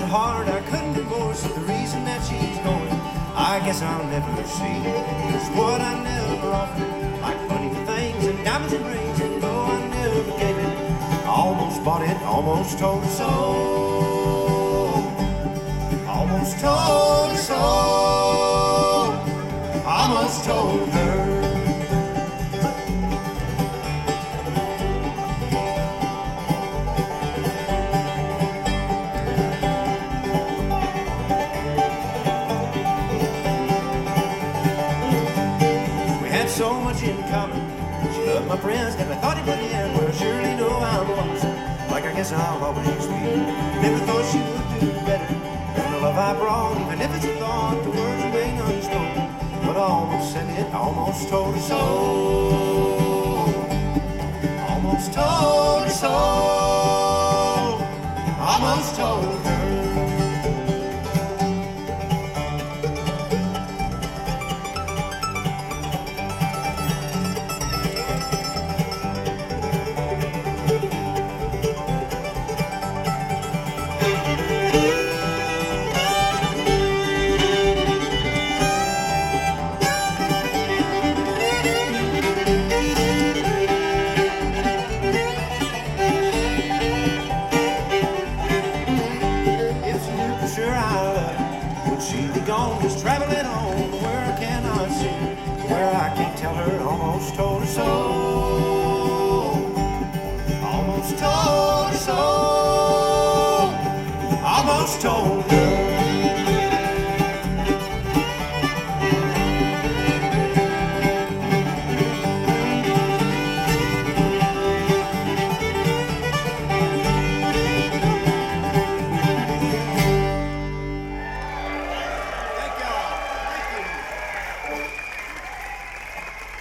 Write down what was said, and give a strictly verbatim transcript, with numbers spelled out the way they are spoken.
so hard I couldn't divorce the reason that she's going. I guess I'll never see. Cause what I never offered, like money for things and diamonds and rings, and though I never gave it, I almost bought it, almost told her so. Almost told her so. Almost told her. So much in common. She loved my friends, never thought it would end. Well, surely know I'm lonesome, like I guess I'll always be. Never thought she would do better than the love I brought, even if it's a thought, the words remain unspoken. But I almost said it, almost told her so. Almost told her so. Almost told her. She'll be gone, just traveling on. Where I cannot see, where I can't tell her. Almost told her so. Almost told her so. Almost told her.